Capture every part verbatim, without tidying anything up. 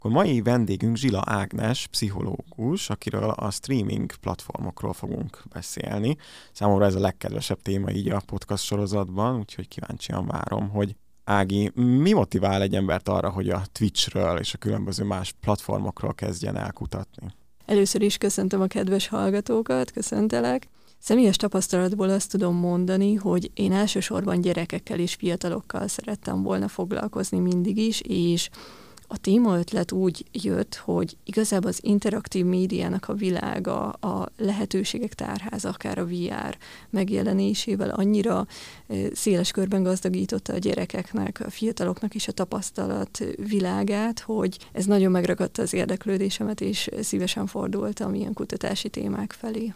Akkor mai vendégünk Zsila Ágnes, pszichológus, akiről a streaming platformokról fogunk beszélni. Számomra ez a legkedvesebb téma így a podcast sorozatban, úgyhogy kíváncsian várom, hogy Ági, mi motivál egy embert arra, hogy a Twitchről és a különböző más platformokról kezdjen el kutatni? Először is köszöntöm a kedves hallgatókat, köszöntelek. Személyes tapasztalatból azt tudom mondani, hogy én elsősorban gyerekekkel és fiatalokkal szerettem volna foglalkozni mindig is, és a témaötlet úgy jött, hogy igazából az interaktív médiának a világa, a lehetőségek tárháza, akár a vé er megjelenésével annyira széles körben gazdagította a gyerekeknek, a fiataloknak is a tapasztalat világát, hogy ez nagyon megragadta az érdeklődésemet, és szívesen fordultam ilyen kutatási témák felé.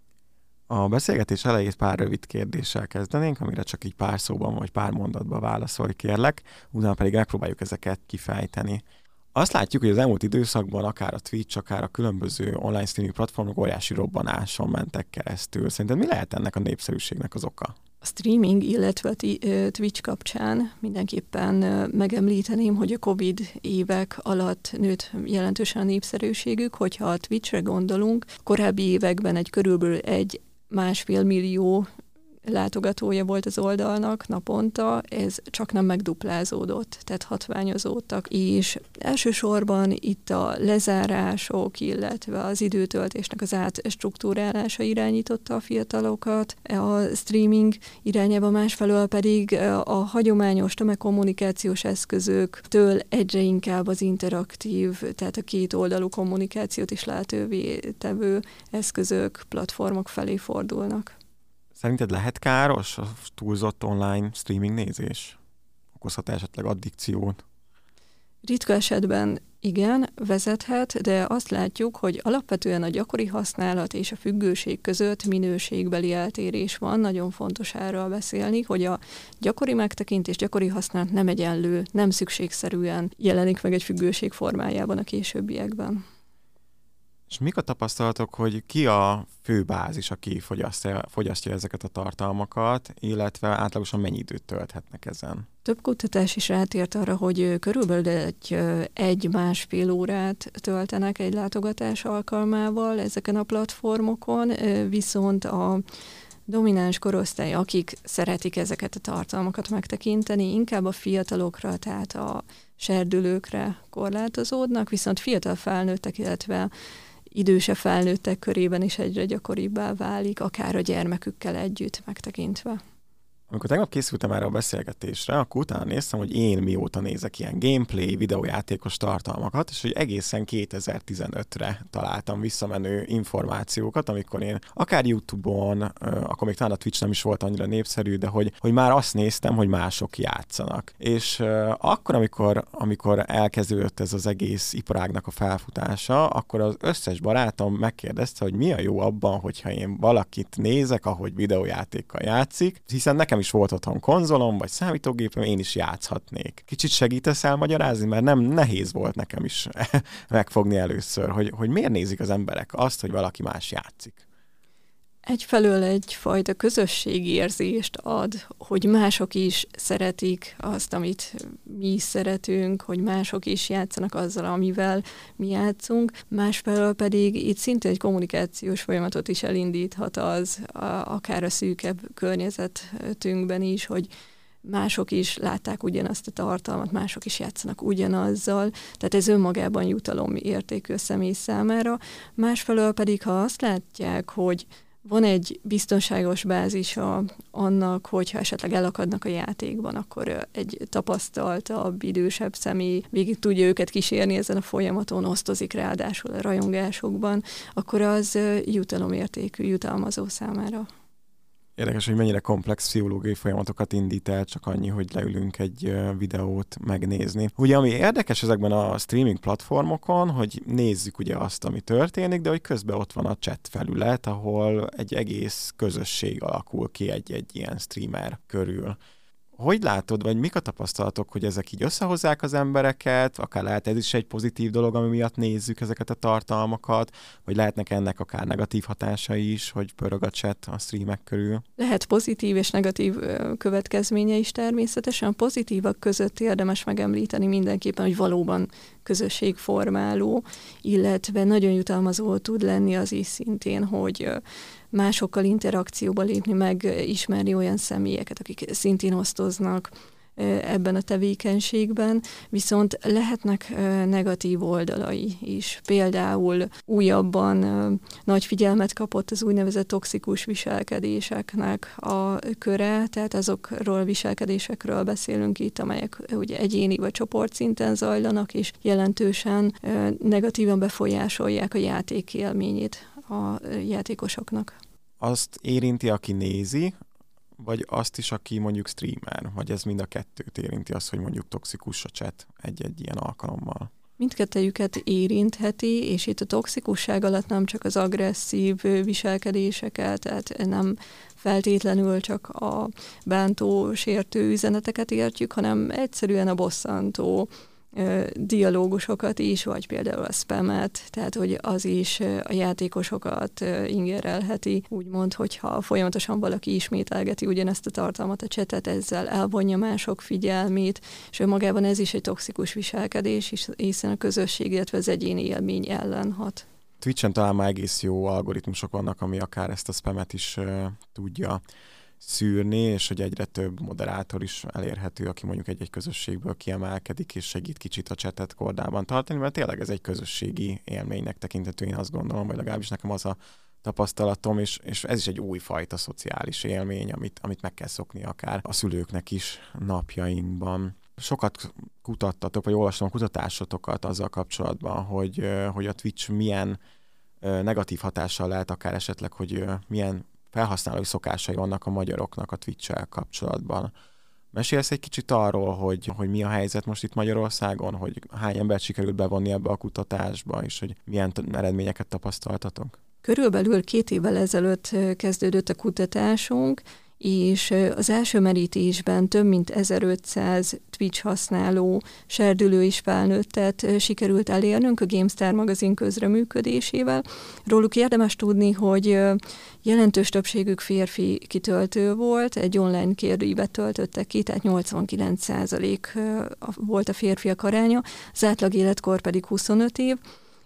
A beszélgetés elejét pár rövid kérdéssel kezdenénk, amire csak így pár szóban vagy pár mondatban válaszolj, kérlek, utána pedig megpróbáljuk ezeket kifejteni. Azt látjuk, hogy az elmúlt időszakban akár a Twitch, akár a különböző online streaming platformok óriási robbanáson mentek keresztül. Szerinted mi lehet ennek a népszerűségnek az oka? A streaming, illetve a Twitch kapcsán mindenképpen megemlíteném, hogy a Covid évek alatt nőtt jelentősen a népszerűségük. Hogyha a Twitchre gondolunk, korábbi években egy körülbelül egy másfél millió látogatója volt az oldalnak naponta, ez csak nem megduplázódott, tehát hatványozódtak, és elsősorban itt a lezárások, illetve az időtöltésnek az átstruktúrálása irányította a fiatalokat, a streaming irányába, másfelől pedig a hagyományos tömegkommunikációs eszközöktől egyre inkább az interaktív, tehát a kétoldalú kommunikációt is lehetővé tevő eszközök, platformok felé fordulnak. Szerinted lehet káros a túlzott online streaming nézés? Okozhat esetleg addikciót? Ritka esetben igen, vezethet, de azt látjuk, hogy alapvetően a gyakori használat és a függőség között minőségbeli eltérés van. Nagyon fontos erről beszélni, hogy a gyakori megtekintés, gyakori használat nem egyenlő, nem szükségszerűen jelenik meg egy függőség formájában a későbbiekben. És mik a tapasztalatok, hogy ki a fő bázis, aki fogyasztja, fogyasztja ezeket a tartalmakat, illetve átlagosan mennyi időt tölthetnek ezen? Több kutatás is rátért arra, hogy körülbelül egy, egy-másfél órát töltenek egy látogatás alkalmával ezeken a platformokon, viszont a domináns korosztály, akik szeretik ezeket a tartalmakat megtekinteni, inkább a fiatalokra, tehát a serdülőkre korlátozódnak, viszont fiatal felnőttek, illetve idősebb felnőttek körében is egyre gyakoribbá válik, akár a gyermekükkel együtt megtekintve. Amikor tegnap készültem erre a beszélgetésre, akkor utána néztem, hogy én mióta nézek ilyen gameplay, videójátékos tartalmakat, és hogy egészen kétezer-tizenötre találtam visszamenő információkat, amikor én akár YouTube-on, akkor még talán a Twitch nem is volt annyira népszerű, de hogy, hogy már azt néztem, hogy mások játszanak. És akkor, amikor, amikor elkezdődött ez az egész iparágnak a felfutása, akkor az összes barátom megkérdezte, hogy mi a jó abban, hogyha én valakit nézek, ahogy videójátékkal játszik, hiszen nekem is volt otthon konzolom, vagy számítógépem, én is játszhatnék. Kicsit segítesz elmagyarázni, mert nem nehéz volt nekem is megfogni először, hogy, hogy miért nézik az emberek azt, hogy valaki más játszik. Egyfelől egyfajta közösségi érzést ad, hogy mások is szeretik azt, amit mi is szeretünk, hogy mások is játszanak azzal, amivel mi játszunk. Másfelől pedig itt szintén egy kommunikációs folyamatot is elindíthat az, a, akár a szűkebb környezetünkben is, hogy mások is látták ugyanazt a tartalmat, mások is játszanak ugyanazzal, tehát ez önmagában jutalom értékű a személy számára. Másfelől pedig, ha azt látják, hogy van egy biztonságos bázisa annak, hogyha esetleg elakadnak a játékban, akkor egy tapasztaltabb, idősebb személy végig tudja őket kísérni ezen a folyamaton, osztozik ráadásul a rajongásokban, akkor az jutalomértékű, jutalmazó számára. Érdekes, hogy mennyire komplex pszichológiai folyamatokat indít el, csak annyi, hogy leülünk egy videót megnézni. Ugye, ami érdekes ezekben a streaming platformokon, hogy nézzük ugye azt, ami történik, de hogy közben ott van a chat felület, ahol egy egész közösség alakul ki egy-egy ilyen streamer körül. Hogy látod, vagy mik a tapasztalatok, hogy ezek így összehozzák az embereket, akár lehet ez is egy pozitív dolog, ami miatt nézzük ezeket a tartalmakat, vagy lehetnek ennek akár negatív hatásai is, hogy pörög a chat a streamek körül? Lehet pozitív és negatív következménye is természetesen. A pozitívak között érdemes megemlíteni mindenképpen, hogy valóban közösségformáló, illetve nagyon jutalmazó tud lenni az is szintén, hogy másokkal interakcióba lépni, megismerni olyan személyeket, akik szintén osztoznak ebben a tevékenységben, viszont lehetnek negatív oldalai is. Például újabban nagy figyelmet kapott az úgynevezett toxikus viselkedéseknek a köre, tehát azokról a viselkedésekről beszélünk itt, amelyek ugye egyéni vagy csoportszinten zajlanak, és jelentősen negatívan befolyásolják a játék élményét a játékosoknak. Azt érinti, aki nézi, vagy azt is, aki mondjuk streamer, vagy ez mind a kettőt érinti, az, hogy mondjuk toxikus a chat egy-egy ilyen alkalommal? Mindkettejüket érintheti, és itt a toxikusság alatt nem csak az agresszív viselkedéseket, tehát nem feltétlenül csak a bántó, sértő üzeneteket értjük, hanem egyszerűen a bosszantó dialógusokat is, vagy például a spamet, tehát hogy az is a játékosokat ingerelheti, úgymond, hogyha folyamatosan valaki ismételgeti ugyanezt a tartalmat, a chatet, ezzel elvonja mások figyelmét, és magában ez is egy toxikus viselkedés, hiszen a közösség, illetve az egyéni élmény ellen hat. Twitchen talán már egész jó algoritmusok vannak, ami akár ezt a spamet is uh, tudja szűrni, és hogy egyre több moderátor is elérhető, aki mondjuk egy-egy közösségből kiemelkedik, és segít kicsit a chatet kordában tartani, mert tényleg ez egy közösségi élménynek tekinthető, én azt gondolom, vagy legalábbis nekem az a tapasztalatom, és, és ez is egy újfajta szociális élmény, amit, amit meg kell szokni akár a szülőknek is napjainkban. Sokat kutattatok, vagy olvastam a kutatásotokat azzal kapcsolatban, hogy, hogy a Twitch milyen negatív hatással lehet akár esetleg, hogy milyen felhasználói szokásai vannak a magyaroknak a Twitch-el kapcsolatban. Mesélsz egy kicsit arról, hogy, hogy mi a helyzet most itt Magyarországon, hogy hány embert sikerült bevonni ebbe a kutatásba, és hogy milyen t- eredményeket tapasztaltatok? Körülbelül két évvel ezelőtt kezdődött a kutatásunk, és az első merítésben több mint ezerötszáz Twitch használó, serdülő és felnőttet sikerült elérnünk a GameStar magazin közreműködésével. Róluk érdemes tudni, hogy jelentős többségük férfi kitöltő volt, egy online kérdőívet töltöttek ki, tehát nyolcvankilenc százalék volt a férfiak aránya, az átlag életkor pedig huszonöt év,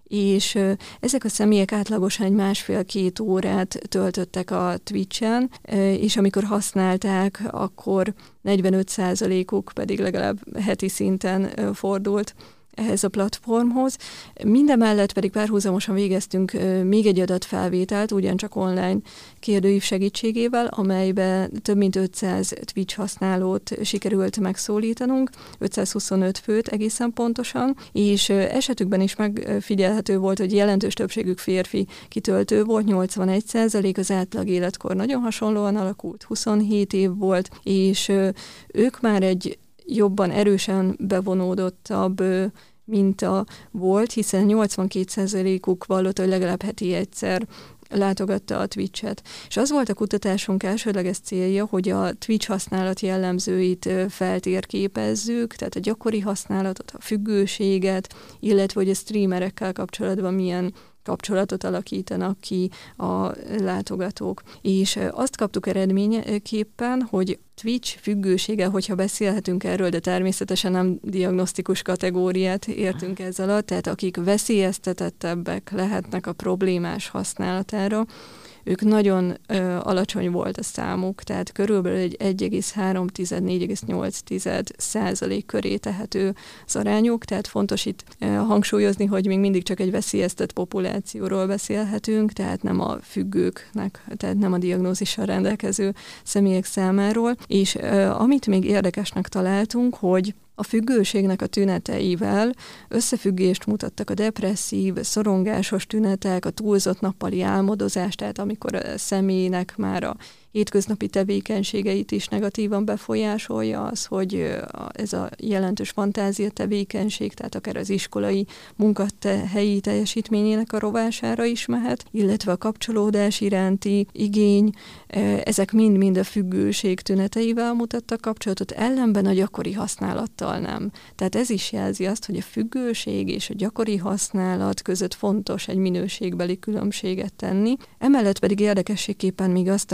és ezek a személyek átlagosan egy másfél-két órát töltöttek a Twitchen, és amikor használták, akkor negyvenöt százalékuk pedig legalább heti szinten fordult ehhez a platformhoz. Mindemellett pedig párhuzamosan végeztünk még egy adatfelvételt, ugyancsak online kérdőív segítségével, amelybe több mint ötszáz Twitch használót sikerült megszólítanunk, ötszázhuszonöt főt egészen pontosan, és esetükben is megfigyelhető volt, hogy jelentős többségük férfi kitöltő volt, nyolcvanegy százalék, az átlag életkor nagyon hasonlóan alakult, huszonhét év volt, és ők már egy jobban erősen bevonódottabb minta volt, hiszen nyolcvankét százalékuk vallott, hogy legalább heti egyszer látogatta a Twitch-et. És az volt a kutatásunk elsődleges célja, hogy a Twitch használat jellemzőit feltérképezzük, tehát a gyakori használatot, a függőséget, illetve hogy a streamerekkel kapcsolatban milyen kapcsolatot alakítanak ki a látogatók. És azt kaptuk eredményeképpen, hogy Twitch függősége, hogyha beszélhetünk erről, de természetesen nem diagnosztikus kategóriát értünk ez alatt, tehát akik veszélyeztetettebbek lehetnek a problémás használatára, ők nagyon ö, alacsony volt a számuk, tehát körülbelül egy egy egész három - négy egész nyolc százalék köré tehető az arányuk, tehát fontos itt ö, hangsúlyozni, hogy még mindig csak egy veszélyeztetett populációról beszélhetünk, tehát nem a függőknek, tehát nem a diagnózissal rendelkező személyek számáról, és ö, amit még érdekesnek találtunk, hogy a függőségnek a tüneteivel összefüggést mutattak a depresszív, szorongásos tünetek, a túlzott nappali álmodozás, tehát amikor a személynek már a hétköznapi tevékenységeit is negatívan befolyásolja az, hogy ez a jelentős fantázia tevékenység, tehát akár az iskolai munkahelyi teljesítményének a rovására is mehet, illetve a kapcsolódás iránti igény, ezek mind-mind a függőség tüneteivel mutattak kapcsolatot, ellenben a gyakori használattal nem. Tehát ez is jelzi azt, hogy a függőség és a gyakori használat között fontos egy minőségbeli különbséget tenni. Emellett pedig érdekességképpen még azt találtuk,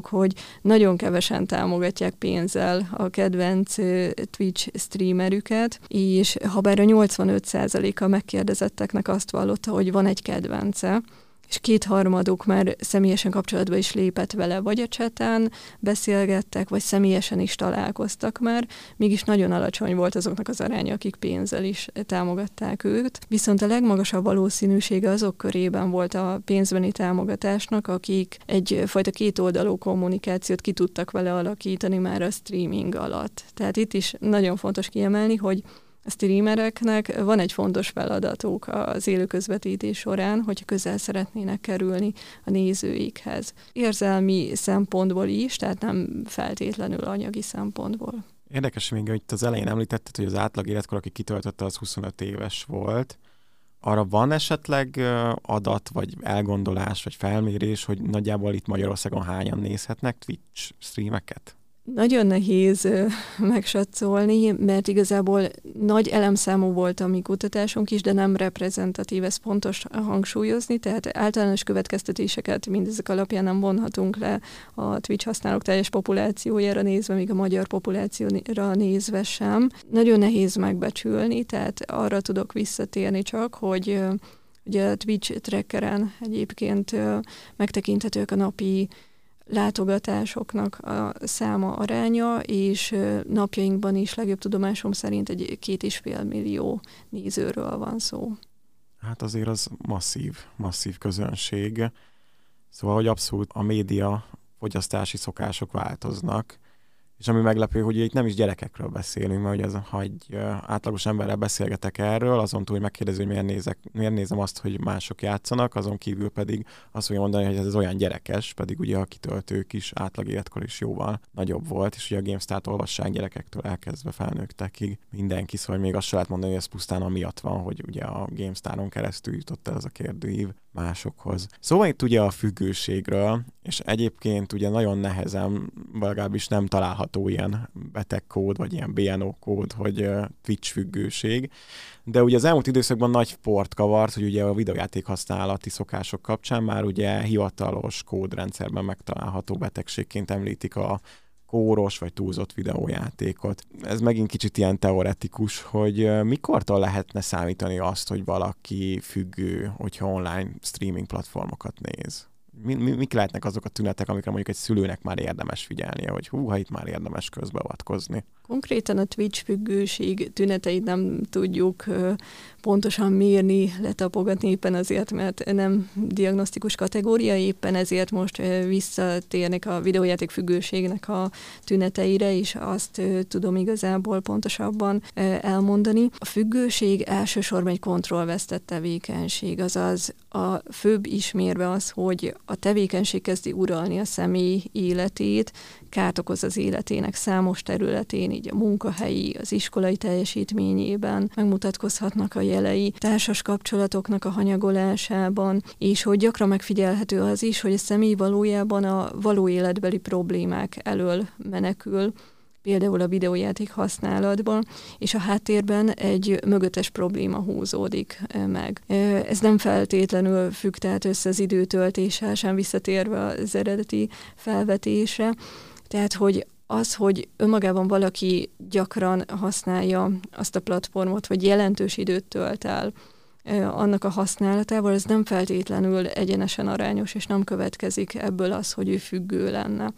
látjátok, hogy nagyon kevesen támogatják pénzzel a kedvenc Twitch streamerüket, és habár a nyolcvanöt százaléka megkérdezetteknek azt vallotta, hogy van egy kedvence, és kétharmaduk már személyesen kapcsolatba is lépett vele, vagy a chaten beszélgettek, vagy személyesen is találkoztak már, mégis nagyon alacsony volt azoknak az aránya, akik pénzzel is támogatták őt. Viszont a legmagasabb valószínűsége azok körében volt a pénzbeni támogatásnak, akik egyfajta kétoldalú kommunikációt ki tudtak vele alakítani már a streaming alatt. Tehát itt is nagyon fontos kiemelni, hogy a streamereknek van egy fontos feladatuk az élő közvetítés során, hogyha közel szeretnének kerülni a nézőikhez. Érzelmi szempontból is, tehát nem feltétlenül anyagi szempontból. Érdekes még, hogy itt az elején említetted, hogy az átlag életkor, aki kitöltötte, az huszonöt éves volt. Arra van esetleg adat, vagy elgondolás, vagy felmérés, hogy nagyjából itt Magyarországon hányan nézhetnek Twitch streameket? Nagyon nehéz megsatszolni, mert igazából nagy elemszámú volt a mi kutatásunk is, de nem reprezentatív, ez fontos hangsúlyozni, tehát általános következtetéseket mindezek alapján nem vonhatunk le a Twitch használók teljes populációjára nézve, míg a magyar populációra nézve sem. Nagyon nehéz megbecsülni, tehát arra tudok visszatérni csak, hogy ugye a Twitch trackeren egyébként megtekinthetők a napi látogatásoknak a száma, aránya, és napjainkban is legjobb tudomásom szerint egy két és fél millió nézőről van szó. Hát azért az masszív, masszív közönség. Szóval, hogy abszolút a média fogyasztási szokások változnak, és ami meglepő, hogy itt nem is gyerekekről beszélünk, mert ugye az, ha egy átlagos emberrel beszélgetek erről, azon túl, hogy megkérdezi, hogy miért, nézek, miért nézem azt, hogy mások játszanak, azon kívül pedig azt fogja mondani, hogy ez olyan gyerekes, pedig ugye a kitöltők is átlag életkor is jóval nagyobb volt, és ugye a GameStar-t olvassák gyerekektől elkezdve felnőttekig mindenki, szóval még azt se lehet mondani, hogy ez pusztán amiatt van, hogy ugye a GameStar-on keresztül jutott el ez a kérdőív másokhoz. Szóval itt ugye a függőségről, és egyébként ugye nagyon nehezen, legalábbis nem található ilyen betegkód, vagy ilyen bé en o kód, hogy Twitch függőség. De ugye az elmúlt időszakban nagy port kavart, hogy ugye a videójáték használati szokások kapcsán már ugye hivatalos kódrendszerben megtalálható betegségként említik a kóros vagy túlzott videójátékot. Ez megint kicsit ilyen teoretikus, hogy mikortól lehetne számítani azt, hogy valaki függő, hogyha online streaming platformokat néz? Mi, mi, mik lehetnek azok a tünetek, amikre mondjuk egy szülőnek már érdemes figyelnie, hogy húha, itt már érdemes közbeavatkozni? Konkrétan a Twitch függőség tüneteit nem tudjuk pontosan mérni, letapogatni éppen azért, mert nem diagnosztikus kategória, éppen ezért most visszatérnek a videójáték függőségnek a tüneteire, és azt tudom igazából pontosabban elmondani. A függőség elsősorban egy kontrollvesztett tevékenység, azaz a főbb ismérve az, hogy a tevékenység kezdi uralni a személy életét, kárt okoz az életének számos területén, így a munkahelyi, az iskolai teljesítményében megmutatkozhatnak a jelei, társas kapcsolatoknak a hanyagolásában, és hogy gyakran megfigyelhető az is, hogy a személy valójában a való életbeli problémák elől menekül, például a videójáték használatban, és a háttérben egy mögöttes probléma húzódik meg. Ez nem feltétlenül függ tehát össze az időtöltéssel, sem visszatérve az eredeti felvetésre, tehát hogy az, hogy önmagában valaki gyakran használja azt a platformot, vagy jelentős időt tölt el annak a használatával, ez nem feltétlenül egyenesen arányos, és nem következik ebből az, hogy ő függő lenne.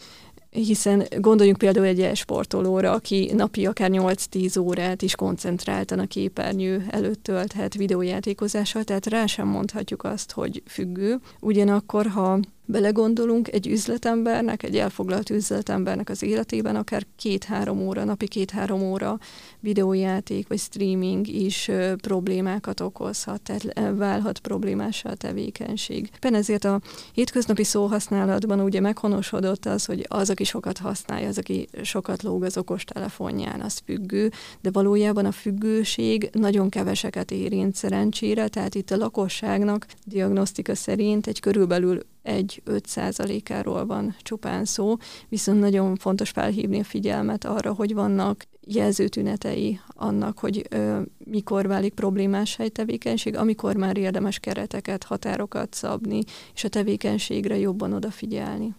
Hiszen gondoljunk például egy e-sportolóra, aki napi akár nyolc-tíz órát is koncentráltan a képernyő előtt tölthet videójátékozással, tehát rá sem mondhatjuk azt, hogy függő. Ugyanakkor, ha belegondolunk, egy üzletembernek, egy elfoglalt üzletembernek az életében akár két-három óra, napi két-három óra videójáték vagy streaming is ö, problémákat okozhat, tehát válhat problémássá a tevékenység. Éppen ezért a hétköznapi szóhasználatban ugye meghonosodott az, hogy az, aki sokat használja, az, aki sokat lóg az okostelefonján, az függő, de valójában a függőség nagyon keveseket érint szerencsére, tehát itt a lakosságnak diagnosztika szerint egy körülbelül egy-öt százalékáról van csupán szó, viszont nagyon fontos felhívni a figyelmet arra, hogy vannak jelzőtünetei annak, hogy ö, mikor válik problémássá egy tevékenység, amikor már érdemes kereteket, határokat szabni, és a tevékenységre jobban odafigyelni.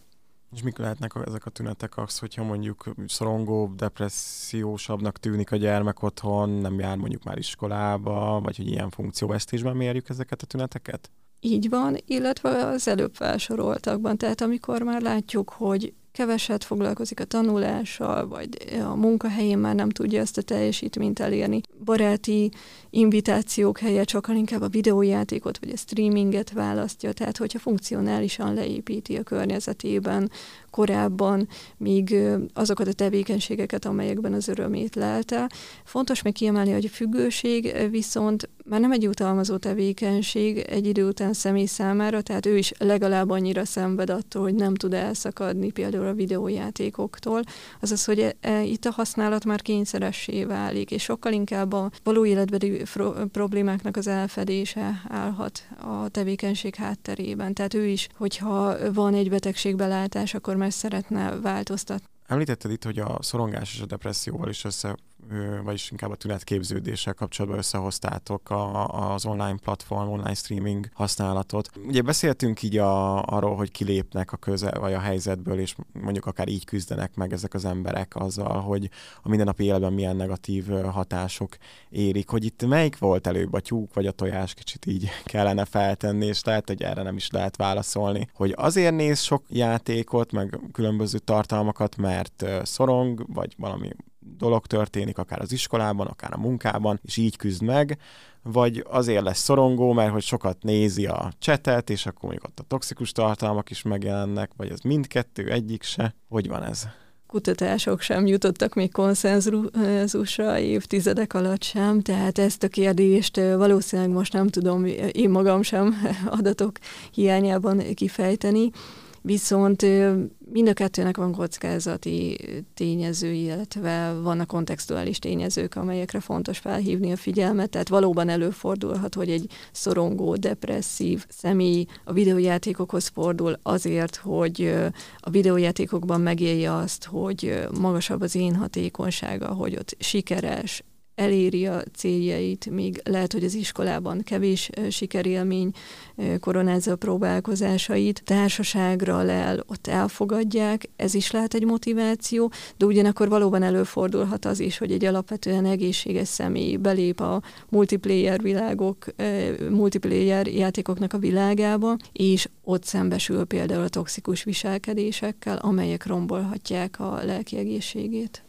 És mik lehetnek ezek a tünetek, az, hogyha mondjuk szorongóbb, depressziósabbnak tűnik a gyermek otthon, nem jár mondjuk már iskolába, vagy hogy ilyen funkcióvesztésben mérjük ezeket a tüneteket? Így van, illetve az előbb felsoroltakban, tehát amikor már látjuk, hogy keveset foglalkozik a tanulással, vagy a munkahelyén már nem tudja ezt a teljesítményt elérni. Baráti invitációk helyett sokkal inkább a videójátékot, vagy a streaminget választja, tehát hogyha funkcionálisan leépíti a környezetében korábban, míg azokat a tevékenységeket, amelyekben az örömét lelte. Fontos meg kiemelni, hogy a függőség viszont már nem egy jutalmazó tevékenység egy idő után személy számára, tehát ő is legalább annyira szenved attól, hogy nem tud elszakadni például a videójátékoktól. Azaz, hogy e, e, itt a használat már kényszeressé válik, és sokkal inkább a való életbeli problémáknak az elfedése állhat a tevékenység hátterében. Tehát ő is, hogyha van egy betegségbelátás, akkor már szeretne változtatni. Említetted itt, hogy a szorongás és a depresszióval is össze, vagyis inkább a tünetképződéssel kapcsolatban összehoztátok a, az online platform, online streaming használatot. Ugye beszéltünk így a, arról, hogy kilépnek a köze, vagy a helyzetből, és mondjuk akár így küzdenek meg ezek az emberek azzal, hogy a mindennapi életben milyen negatív hatások érik, hogy itt melyik volt előbb, a tyúk vagy a tojás, kicsit így kellene feltenni, és lehet, hogy erre nem is lehet válaszolni, hogy azért néz sok játékot, meg különböző tartalmakat, mert szorong, vagy valami dolog történik, akár az iskolában, akár a munkában, és így küzd meg, vagy azért lesz szorongó, mert hogy sokat nézi a chatet, és akkor mondjuk ott a toxikus tartalmak is megjelennek, vagy ez mindkettő, egyik se. Hogy van ez? Kutatások sem jutottak még konszenzusra évtizedek alatt sem, tehát ezt a kérdést valószínűleg most nem tudom én magam sem adatok hiányában kifejteni. Viszont mind a kettőnek van kockázati tényező, illetve vannak kontextuális tényezők, amelyekre fontos felhívni a figyelmet, tehát valóban előfordulhat, hogy egy szorongó, depresszív személy a videójátékokhoz fordul azért, hogy a videójátékokban megélje azt, hogy magasabb az én hatékonysága, hogy ott sikeres, eléri a céljait, még lehet, hogy az iskolában kevés sikerélmény koronázza a próbálkozásait, társaságra lel, ott elfogadják, ez is lehet egy motiváció, de ugyanakkor valóban előfordulhat az is, hogy egy alapvetően egészséges személy belép a multiplayer világok, multiplayer játékoknak a világába, és ott szembesül például a toxikus viselkedésekkel, amelyek rombolhatják a lelki egészségét.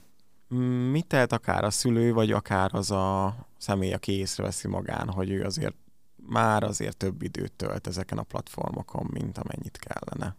Mit tehet akár a szülő, vagy akár az a személy, aki észreveszi magán, hogy ő azért már azért több időt tölt ezeken a platformokon, mint amennyit kellene?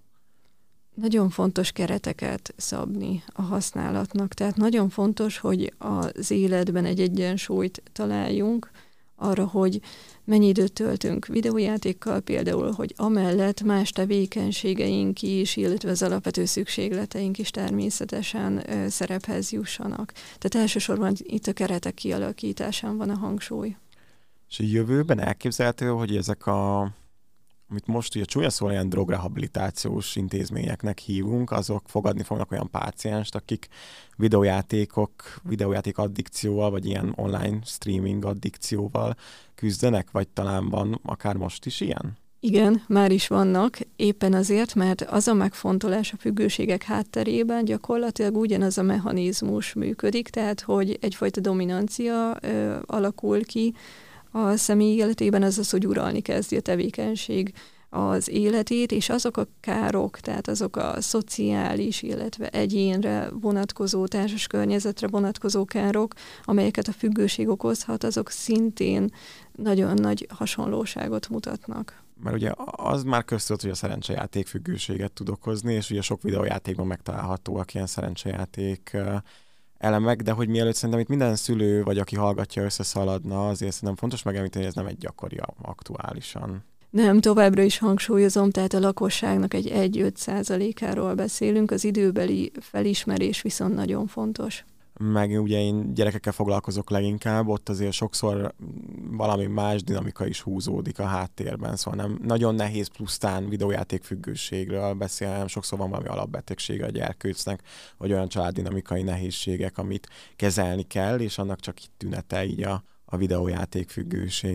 Nagyon fontos kereteket szabni a használatnak. Tehát nagyon fontos, hogy az életben egy egyensúlyt találjunk arra, hogy mennyi időt töltünk videójátékkal, például, hogy amellett más tevékenységeink is, illetve az alapvető szükségleteink is természetesen ö, szerephez jussanak. Tehát elsősorban itt a keretek kialakításán van a hangsúly. És a jövőben elképzelhető, hogy ezek a, amit most ugye csúnya szóval ilyen drogrehabilitációs intézményeknek hívunk, azok fogadni fognak olyan pácienst, akik videójátékok, videójáték addikcióval, vagy ilyen online streaming addikcióval küzdenek, vagy talán van akár most is ilyen? Igen, már is vannak, éppen azért, mert az a megfontolás a függőségek hátterében gyakorlatilag ugyanaz a mechanizmus működik, tehát hogy egyfajta dominancia ö, alakul ki a személy életében, az az, hogy uralni kezdi a tevékenység az életét, és azok a károk, tehát azok a szociális, illetve egyénre vonatkozó, társas környezetre vonatkozó károk, amelyeket a függőség okozhat, azok szintén nagyon nagy hasonlóságot mutatnak. Mert ugye az már köztudott, hogy a szerencsejáték függőséget tud okozni, és ugye sok videójátékban megtalálhatóak ilyen szerencsejáték elemek, de hogy mielőtt szerintem itt minden szülő, vagy aki hallgatja, összeszaladna, azért szerintem fontos megemlíteni, hogy ez nem egy gyakori aktuálisan. Nem, továbbra is hangsúlyozom, tehát a lakosságnak egy egy-öt százalékáról beszélünk, az időbeli felismerés viszont nagyon fontos. Meg ugye én gyerekekkel foglalkozok leginkább, ott azért sokszor valami más dinamika is húzódik a háttérben, szóval nem nagyon nehéz pusztán videójáték függőségről beszélni, sokszor van valami alapbetegsége a gyerkőcnek, vagy olyan családdinamikai nehézségek, amit kezelni kell, és annak csak itt tünete így a, a videójáték függőség.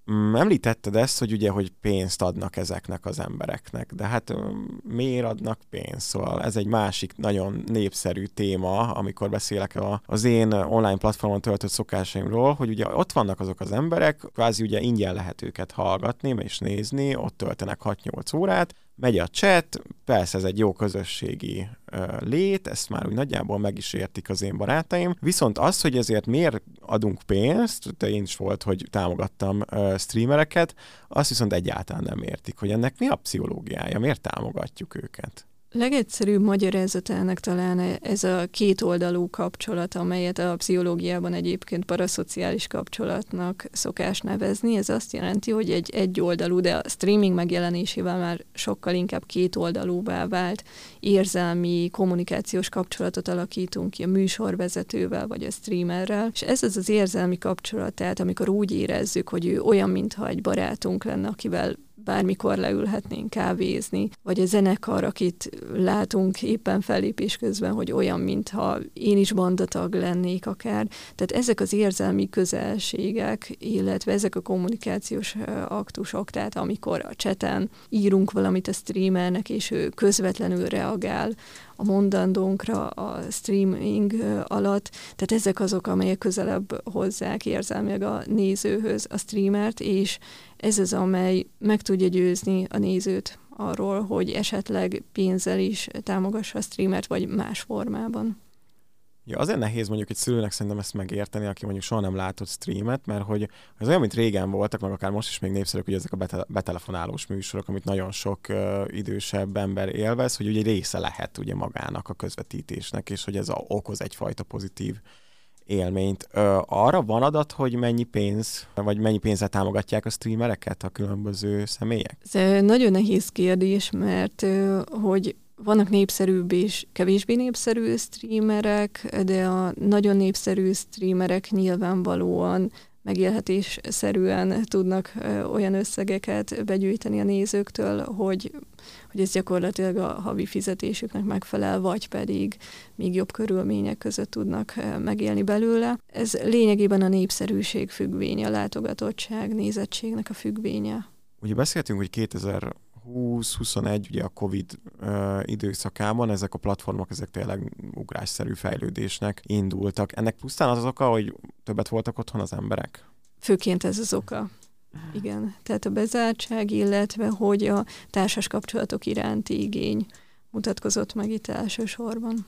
Említetted ezt, hogy ugye, hogy pénzt adnak ezeknek az embereknek, de hát miért adnak pénzt? Szóval ez egy másik nagyon népszerű téma, amikor beszélek a, az én online platformon töltött szokásaimról, hogy ugye ott vannak azok az emberek, kvázi ugye ingyen lehet őket hallgatni és nézni, ott töltenek hat-nyolc órát, megy a chat, persze ez egy jó közösségi uh, lét, ezt már úgy nagyjából meg is értik az én barátaim, viszont az, hogy ezért miért adunk pénzt, de én is volt, hogy támogattam uh, streamereket, azt viszont egyáltalán nem értik, hogy ennek mi a pszichológiája, miért támogatjuk őket. Legegyszerűbb magyarázatának talán ez a kétoldalú kapcsolat, amelyet a pszichológiában egyébként paraszociális kapcsolatnak szokás nevezni. Ez azt jelenti, hogy egy egyoldalú, de a streaming megjelenésével már sokkal inkább kétoldalúvá vált érzelmi, kommunikációs kapcsolatot alakítunk ki a műsorvezetővel vagy a streamerrel. És ez az az érzelmi kapcsolat, tehát amikor úgy érezzük, hogy ő olyan, mintha egy barátunk lenne, akivel bármikor leülhetnénk kávézni, vagy a zenekar, akit látunk éppen fellépés közben, hogy olyan, mintha én is bandatag lennék akár. Tehát ezek az érzelmi közelségek, illetve ezek a kommunikációs aktusok, tehát amikor a chaten írunk valamit a streamernek, és ő közvetlenül reagál a mondandónkra a streaming alatt, tehát ezek azok, amelyek közelebb hozzák érzelmileg a nézőhöz a streamert, és ez az, amely meg tudja győzni a nézőt arról, hogy esetleg pénzzel is támogassa a streamert, vagy más formában. Ja, azért nehéz mondjuk egy szülőnek szerintem ezt megérteni, aki mondjuk soha nem látott streamet, mert hogy ez olyan, mint régen voltak, meg akár most is még népszerűek, hogy ezek a bete- betelefonálós műsorok, amit nagyon sok uh, idősebb ember élvez, hogy ugye része lehet ugye magának a közvetítésnek, és hogy ez a, okoz egyfajta pozitív élményt. Ö, arra van adat, hogy mennyi pénz, vagy mennyi pénzzel támogatják a streamereket a különböző személyek? Ez nagyon nehéz kérdés, mert hogy vannak népszerűbb és kevésbé népszerű streamerek, de a nagyon népszerű streamerek nyilvánvalóan megélhetésszerűen tudnak olyan összegeket begyűjteni a nézőktől, hogy, hogy ez gyakorlatilag a havi fizetésüknek megfelel, vagy pedig még jobb körülmények között tudnak megélni belőle. Ez lényegében a népszerűség függvénye, a látogatottság, nézettségnek a függvénye. Ugye beszéltünk, hogy kétezer-húsz-huszonegy, ugye a Covid uh, időszakában ezek a platformok, ezek tényleg ugrásszerű fejlődésnek indultak. Ennek pusztán az az oka, hogy többet voltak otthon az emberek? Főként ez az oka. Igen. Tehát a bezártság, illetve hogy a társas kapcsolatok iránti igény mutatkozott meg itt elsősorban.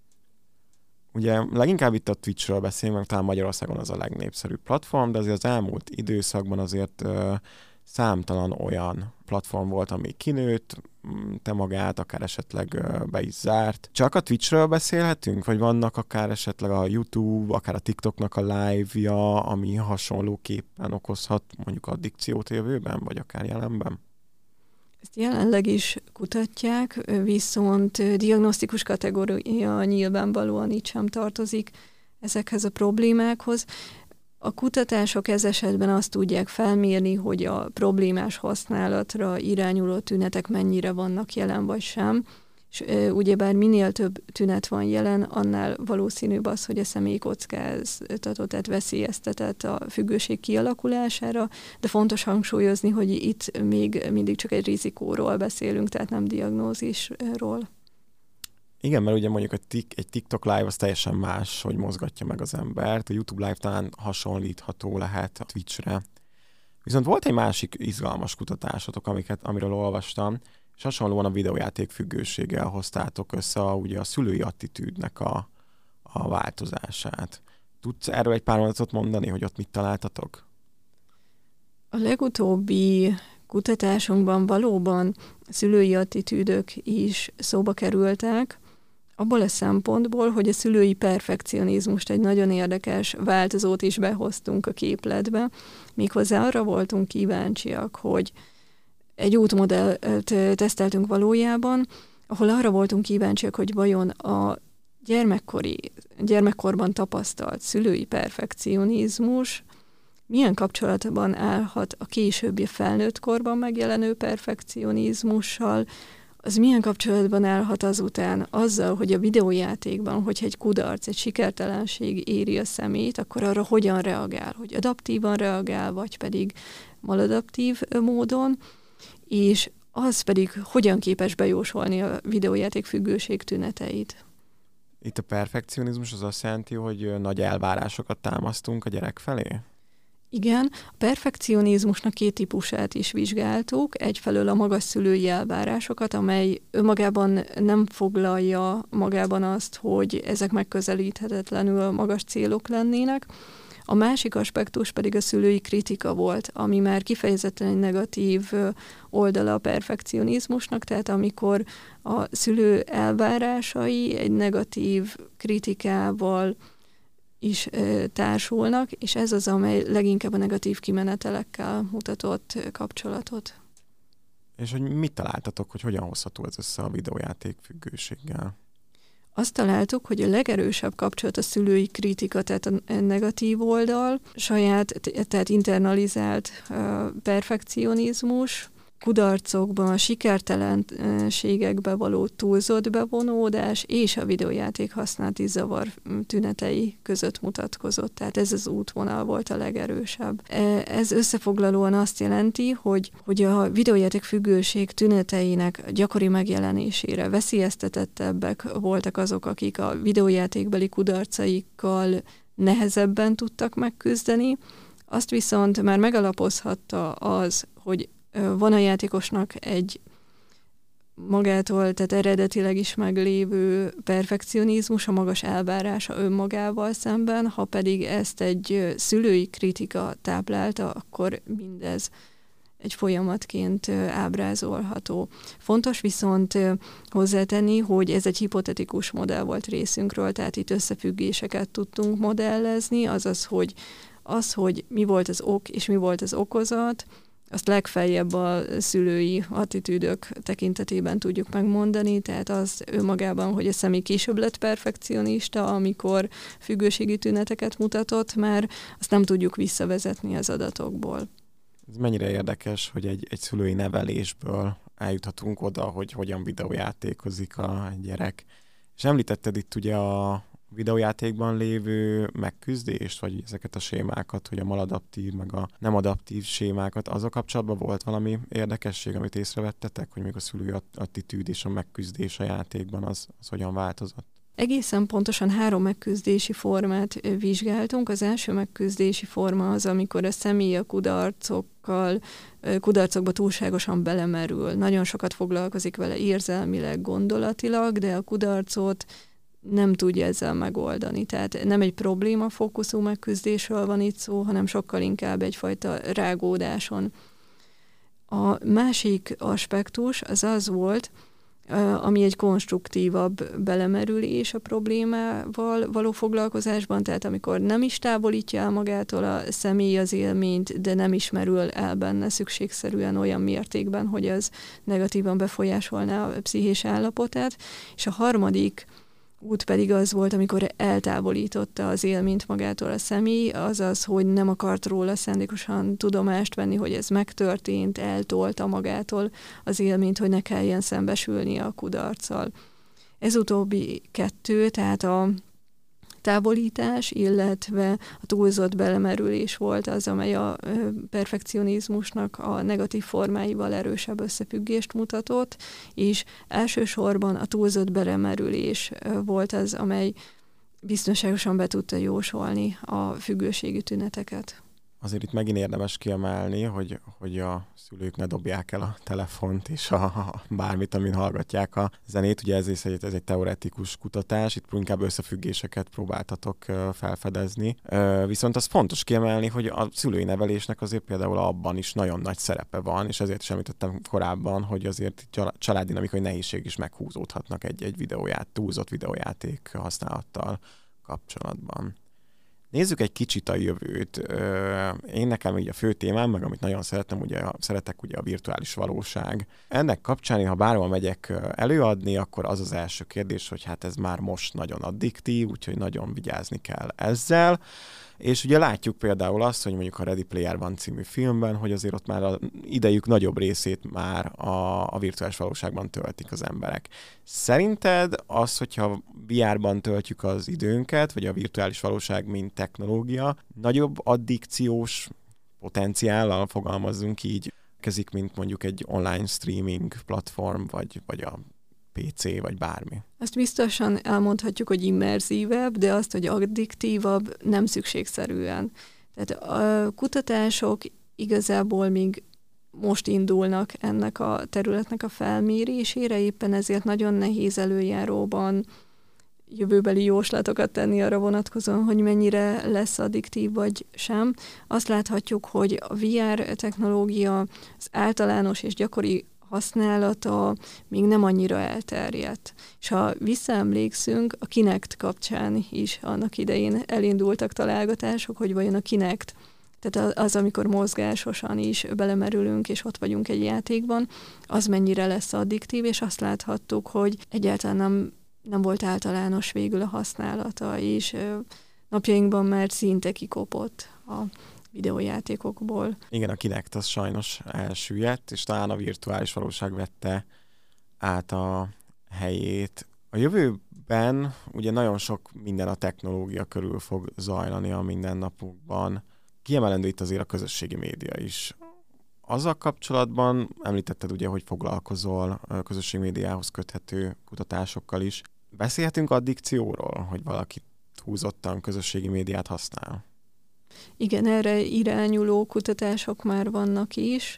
Ugye leginkább itt a Twitchről beszélünk, mert talán Magyarországon az a legnépszerűbb platform, de azért az elmúlt időszakban azért uh, számtalan olyan platform volt, ami kinőtt, te magát, akár esetleg be is zárt. Csak a Twitchről beszélhetünk, vagy vannak akár esetleg a YouTube, akár a TikToknak a live-ja, ami hasonlóképpen okozhat mondjuk addikciót jövőben, vagy akár jelenben? Ezt jelenleg is kutatják, viszont diagnosztikus kategória nyilvánvalóan itt sem tartozik ezekhez a problémákhoz. A kutatások ez esetben azt tudják felmérni, hogy a problémás használatra irányuló tünetek mennyire vannak jelen vagy sem, és ugyebár minél több tünet van jelen, annál valószínűbb az, hogy a személy kockáztatott, tehát veszélyeztetett a függőség kialakulására, de fontos hangsúlyozni, hogy itt még mindig csak egy rizikóról beszélünk, tehát nem diagnózisról. Igen, mert ugye mondjuk egy, egy TikTok live az teljesen más, hogy mozgatja meg az embert. A YouTube live talán hasonlítható lehet a Twitchre. Viszont volt egy másik izgalmas kutatásotok, amiket, amiről olvastam, és hasonlóan a videójáték függőséggel hoztátok össze a, ugye a szülői attitűdnek a, a változását. Tudsz erről egy pár mondatot mondani, hogy ott mit találtatok? A legutóbbi kutatásunkban valóban szülői attitűdök is szóba kerültek, abból a szempontból, hogy a szülői perfekcionizmust, egy nagyon érdekes változót is behoztunk a képletbe. Méghozzá arra voltunk kíváncsiak, hogy egy útmodellt teszteltünk valójában, ahol arra voltunk kíváncsiak, hogy vajon a gyermekkori, gyermekkorban tapasztalt szülői perfekcionizmus milyen kapcsolatban állhat a későbbi felnőtt korban megjelenő perfekcionizmussal, az milyen kapcsolatban állhat azután azzal, hogy a videójátékban, hogyha egy kudarc, egy sikertelenség éri a szemét, akkor arra hogyan reagál, hogy adaptívan reagál, vagy pedig maladaptív módon, és az pedig hogyan képes bejósolni a videójáték függőség tüneteit. Itt a perfekcionizmus az azt jelenti, hogy nagy elvárásokat támasztunk a gyerek felé? Igen, a perfekcionizmusnak két típusát is vizsgáltuk. Egyfelől a magas szülői elvárásokat, amely önmagában nem foglalja magában azt, hogy ezek megközelíthetetlenül magas célok lennének. A másik aspektus pedig a szülői kritika volt, ami már kifejezetten egy negatív oldala a perfekcionizmusnak, tehát amikor a szülő elvárásai egy negatív kritikával is ö, társulnak, és ez az, amely leginkább a negatív kimenetelekkel mutatott kapcsolatot. És hogy mit találtatok, hogy hogyan hozható ez össze a videójáték függőséggel? Azt találtuk, hogy a legerősebb kapcsolat a szülői kritika, tehát a negatív oldal, saját, tehát internalizált uh, perfekcionizmus, kudarcokban, a sikertelenségekbe való túlzott bevonódás és a videójáték használati zavar tünetei között mutatkozott. Tehát ez az útvonal volt a legerősebb. Ez összefoglalóan azt jelenti, hogy, hogy a videójáték függőség tüneteinek gyakori megjelenésére veszélyeztetettebbek voltak azok, akik a videójátékbeli kudarcaikkal nehezebben tudtak megküzdeni. Azt viszont már megalapozhatta az, hogy van a játékosnak egy magától, tehát eredetileg is meglévő perfekcionizmus, a magas elvárása önmagával szemben, ha pedig ezt egy szülői kritika táplálta, akkor mindez egy folyamatként ábrázolható. Fontos viszont hozzátenni, hogy ez egy hipotetikus modell volt részünkről, tehát itt összefüggéseket tudtunk modellezni, azaz, hogy az, hogy mi volt az ok és mi volt az okozat, azt legfeljebb a szülői attitűdök tekintetében tudjuk megmondani, tehát az önmagában, hogy a személy később lett perfekcionista, amikor függőségi tüneteket mutatott, már azt nem tudjuk visszavezetni az adatokból. Ez mennyire érdekes, hogy egy, egy szülői nevelésből eljuthatunk oda, hogy hogyan videójátékozik a gyerek. És említetted itt ugye a videójátékban lévő megküzdést, vagy ezeket a sémákat, hogy a maladaptív, meg a nem adaptív sémákat, az a kapcsolatban volt valami érdekesség, amit észrevettetek, hogy még a szülői attitűd és a megküzdés a játékban az, az hogyan változott? Egészen pontosan három megküzdési formát vizsgáltunk. Az első megküzdési forma az, amikor a személy a kudarcokkal, kudarcokba túlságosan belemerül. Nagyon sokat foglalkozik vele érzelmileg, gondolatilag, de a kudarcot nem tudja ezzel megoldani. Tehát nem egy problémafókuszú megküzdésről van itt szó, hanem sokkal inkább egyfajta rágódáson. A másik aspektus az az volt, ami egy konstruktívabb belemerülés a problémával való foglalkozásban, tehát amikor nem is távolítja el magától a személy az élményt, de nem is merül el benne szükségszerűen olyan mértékben, hogy az negatívan befolyásolná a pszichés állapotát. És a harmadik út pedig az volt, amikor eltávolította az élményt magától a személy, azaz, hogy nem akart róla szándékosan tudomást venni, hogy ez megtörtént, eltolta magától az élményt, hogy ne kelljen szembesülni a kudarccal. Ez utóbbi kettő, tehát a távolítás, illetve a túlzott belemerülés volt az, amely a perfekcionizmusnak a negatív formáival erősebb összefüggést mutatott, és elsősorban a túlzott belemerülés volt az, amely biztonságosan be tudta jósolni a függőségi tüneteket. Azért itt megint érdemes kiemelni, hogy, hogy a szülők ne dobják el a telefont és a, a bármit, amin hallgatják a zenét. Ugye ez, ez, egy, ez egy teoretikus kutatás, itt inkább összefüggéseket próbáltatok felfedezni. Viszont az fontos kiemelni, hogy a szülői nevelésnek azért például abban is nagyon nagy szerepe van, és ezért is említettem korábban, hogy azért családdinamikai nehézség is meghúzódhatnak egy-egy videóját, túlzott videójáték használattal kapcsolatban. Nézzük egy kicsit a jövőt. Én nekem így a fő témám, meg amit nagyon szeretem, ugye, szeretek ugye a virtuális valóság. Ennek kapcsán, én, ha bárhol megyek előadni, akkor az az első kérdés, hogy hát ez már most nagyon addiktív, úgyhogy nagyon vigyázni kell ezzel. És ugye látjuk például azt, hogy mondjuk a Ready Player One című filmben, hogy azért ott már az idejük nagyobb részét már a, a virtuális valóságban töltik az emberek. Szerinted az, hogyha vé er-ban töltjük az időnket, vagy a virtuális valóság mint technológia, nagyobb addikciós potenciállal, fogalmazzunk így, kezik, mint mondjuk egy online streaming platform, vagy, vagy a pé cé, vagy bármi. Azt biztosan elmondhatjuk, hogy immerzívebb, de azt, hogy addiktívabb, nem szükségszerűen. Tehát a kutatások igazából még most indulnak ennek a területnek a felmérésére, éppen ezért nagyon nehéz előjáróban jövőbeli jóslatokat tenni arra vonatkozóan, hogy mennyire lesz addiktív vagy sem. Azt láthatjuk, hogy a vé er technológia az általános és gyakori használata még nem annyira elterjedt. És ha visszaemlékszünk, a Kinect kapcsán is annak idején elindultak találgatások, hogy vajon a Kinect, tehát az, amikor mozgásosan is belemerülünk, és ott vagyunk egy játékban, az mennyire lesz addiktív, és azt láthattuk, hogy egyáltalán nem, nem volt általános végül a használata, és napjainkban már szinte kikopott a videójátékokból. Igen, a Kinect az sajnos elsüllyedt, és talán a virtuális valóság vette át a helyét. A jövőben ugye nagyon sok minden a technológia körül fog zajlani a mindennapokban. Kiemelendő itt azért a közösségi média is. Azzal kapcsolatban említetted ugye, hogy foglalkozol a közösségi médiához köthető kutatásokkal is. Beszélhetünk addikcióról, hogy valaki húzottan közösségi médiát használ? Igen, erre irányuló kutatások már vannak is,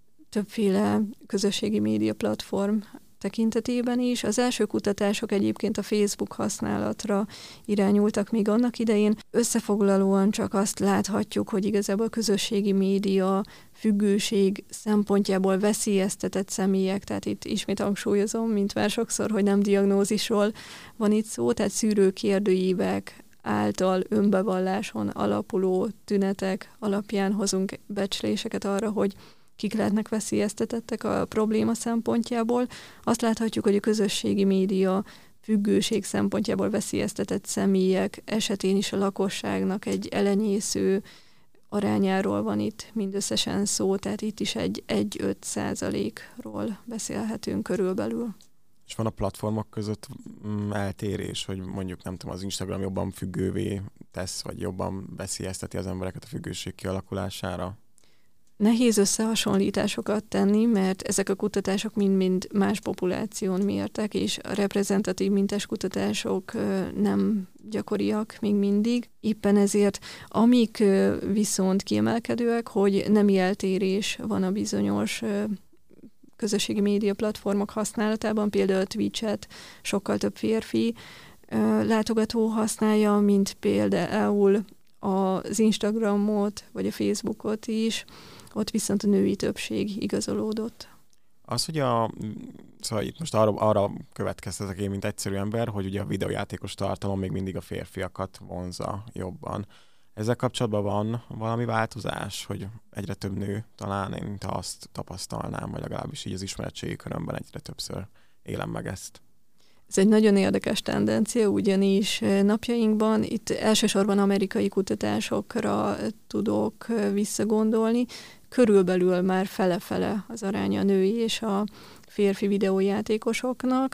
többféle közösségi média platform tekintetében is. Az első kutatások egyébként a Facebook használatra irányultak még annak idején. Összefoglalóan csak azt láthatjuk, hogy igazából a közösségi média függőség szempontjából veszélyeztetett személyek, tehát itt ismét hangsúlyozom, mint már sokszor, hogy nem diagnózisról van itt szó, tehát szűrőkérdőívek által önbevalláson alapuló tünetek alapján hozunk becsléseket arra, hogy kik lehetnek veszélyeztetettek a probléma szempontjából. Azt láthatjuk, hogy a közösségi média függőség szempontjából veszélyeztetett személyek esetén is a lakosságnak egy elenyésző arányáról van itt mindösszesen szó, tehát itt is egy egy-öt százalékról beszélhetünk körülbelül. És van a platformok között eltérés, hogy mondjuk nem tudom, az Instagram jobban függővé tesz, vagy jobban veszélyezteti az embereket a függőség kialakulására? Nehéz összehasonlításokat tenni, mert ezek a kutatások mind-mind más populáción mértek, és a reprezentatív mintás kutatások nem gyakoriak még mindig. Éppen ezért, amik viszont kiemelkedőek, hogy nemi eltérés van a bizonyos közösségi média platformok használatában, például a Twitch-et sokkal több férfi látogató használja, mint például az Instagramot, vagy a Facebookot is, ott viszont a női többség igazolódott. Az, hogy a, szóval itt most arra, arra következtetek én, mint egyszerű ember, hogy ugye a videójátékos tartalom még mindig a férfiakat vonzza jobban. Ezzel kapcsolatban van valami változás, hogy egyre több nő, talán én mint azt tapasztalnám, vagy legalábbis így az ismeretségi körömben egyre többször élem meg ezt. Ez egy nagyon érdekes tendencia, ugyanis napjainkban itt elsősorban amerikai kutatásokra tudok visszagondolni, körülbelül már fele-fele az aránya a női és a férfi videójátékosoknak.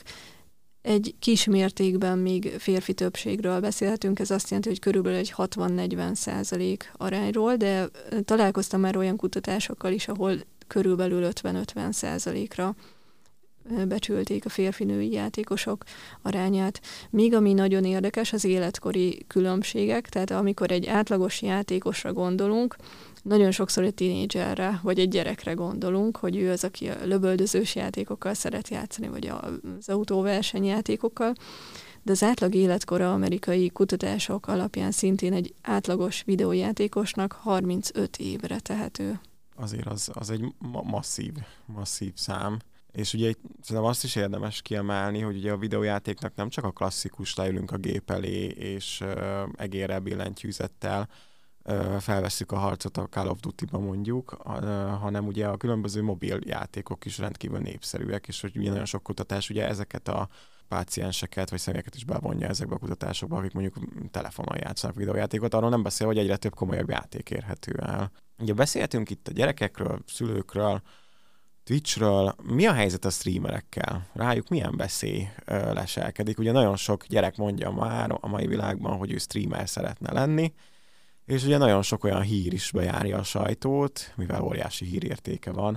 Egy kis mértékben még férfi többségről beszélhetünk, ez azt jelenti, hogy körülbelül egy hatvan-negyven százalék arányról, de találkoztam már olyan kutatásokkal is, ahol körülbelül ötven-ötven százalékra becsülték a férfi-női játékosok arányát. Még ami nagyon érdekes, az életkori különbségek, tehát amikor egy átlagos játékosra gondolunk, nagyon sokszor egy tínédzserre, vagy egy gyerekre gondolunk, hogy ő az, aki a lövöldözős játékokkal szeret játszani, vagy az autóversenyjátékokkal, de az átlag életkora amerikai kutatások alapján szintén egy átlagos videójátékosnak harmincöt évre tehető. Azért az, az egy ma- masszív, masszív szám. És ugye szerintem azt is érdemes kiemelni, hogy ugye a videójátéknak nem csak a klasszikus leülünk a gép elé, és uh, egérrel billentyűzettel uh, felvesszük a harcot a Call of Duty-ba mondjuk, uh, hanem ugye a különböző mobil játékok is rendkívül népszerűek, és hogy ugye nagyon sok kutatás ugye ezeket a pácienseket vagy személyeket is bevonja ezekbe a kutatásokba, akik mondjuk telefonon játszanak videójátékot, arról nem beszél, hogy egyre több komolyabb játék érhető el. Ugye beszéltünk itt a gyerekekről, szülőkről, Twitchről. Mi a helyzet a streamerekkel? Rájuk milyen veszély ö, leselkedik? Ugye nagyon sok gyerek mondja már a mai világban, hogy ő streamer szeretne lenni, És ugye nagyon sok olyan hír is bejárja a sajtót, mivel óriási hírértéke van,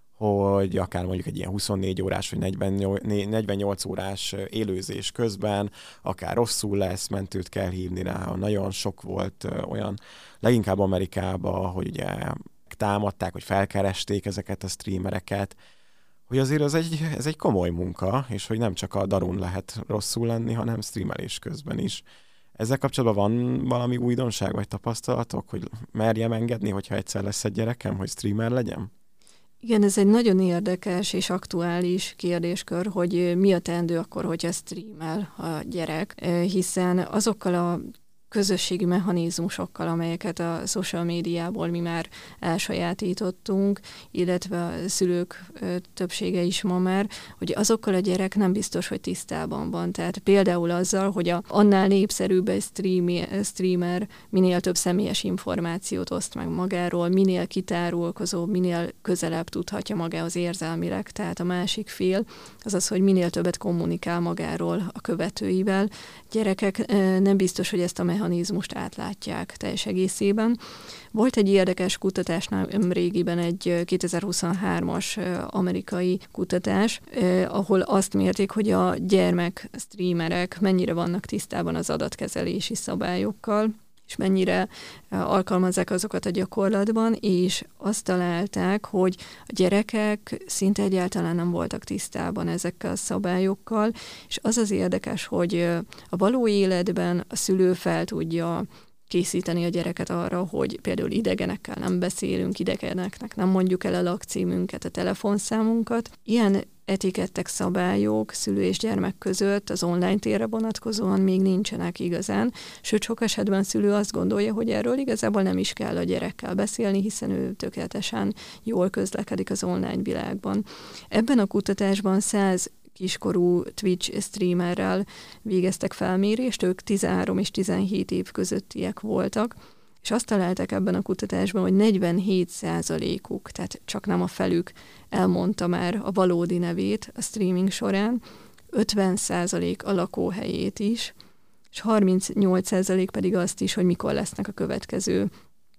hogy akár mondjuk egy ilyen huszonnégy órás vagy negyvennyolc órás élőzés közben, akár rosszul lesz, mentőt kell hívni rá. Nagyon sok volt olyan, leginkább Amerikában, hogy ugye támadták, hogy felkeresték ezeket a streamereket, hogy azért ez egy, ez egy komoly munka, és hogy nem csak a darun lehet rosszul lenni, hanem streamelés közben is. Ezzel kapcsolatban van valami újdonság vagy tapasztalatok, hogy merjem engedni, hogyha egyszer lesz egy gyerekem, hogy streamer legyen? Igen, ez egy nagyon érdekes és aktuális kérdéskör, hogy mi a teendő akkor, hogyha streamel a gyerek, hiszen azokkal a közösségi mechanizmusokkal, amelyeket a social médiából mi már elsajátítottunk, illetve a szülők többsége is ma már, hogy azokkal a gyerek nem biztos, hogy tisztában van. Tehát például azzal, hogy a, annál népszerűbb egy streamer minél több személyes információt oszt meg magáról, minél kitárulkozóbb, minél közelebb tudhatja magához érzelmileg. Tehát a másik fél az az, hogy minél többet kommunikál magáról a követőivel. Gyerekek nem biztos, hogy ezt a mechanizmust átlátják teljes egészében. Volt egy érdekes kutatás régiben, egy kétezer-huszonhármas amerikai kutatás, ahol azt mérték, hogy a gyermek streamerek mennyire vannak tisztában az adatkezelési szabályokkal, és mennyire alkalmazzák azokat a gyakorlatban, és azt találták, hogy a gyerekek szinte egyáltalán nem voltak tisztában ezekkel a szabályokkal, és az az érdekes, hogy a való életben a szülő fel tudja készíteni a gyereket arra, hogy például idegenekkel nem beszélünk, idegeneknek nem mondjuk el a lakcímünket, a telefonszámunkat. Ilyen etikettek, szabályok szülő és gyermek között az online térre vonatkozóan még nincsenek igazán, sőt sok esetben szülő azt gondolja, hogy erről igazából nem is kell a gyerekkel beszélni, hiszen ő tökéletesen jól közlekedik az online világban. Ebben a kutatásban száz kiskorú Twitch streamerrel végeztek felmérést, ők tizenhárom és tizenhét év közöttiek voltak, és azt találták ebben a kutatásban, hogy negyvenhét százalékuk, tehát csak nem a felük elmondta már a valódi nevét a streaming során, ötven százalék a lakóhelyét is, és harmincnyolc százalék pedig azt is, hogy mikor lesznek a következő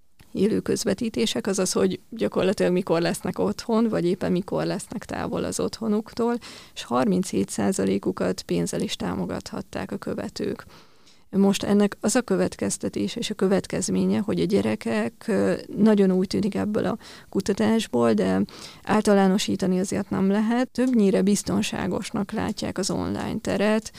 élő közvetítések, azaz, hogy gyakorlatilag mikor lesznek otthon, vagy éppen mikor lesznek távol az otthonuktól, és harminchét százalékukat pénzzel is támogathatták a követők. Most ennek az a következtetés és a következménye, hogy a gyerekek nagyon úgy tűnik ebből a kutatásból, de általánosítani azért nem lehet. Többnyire biztonságosnak látják az online teret,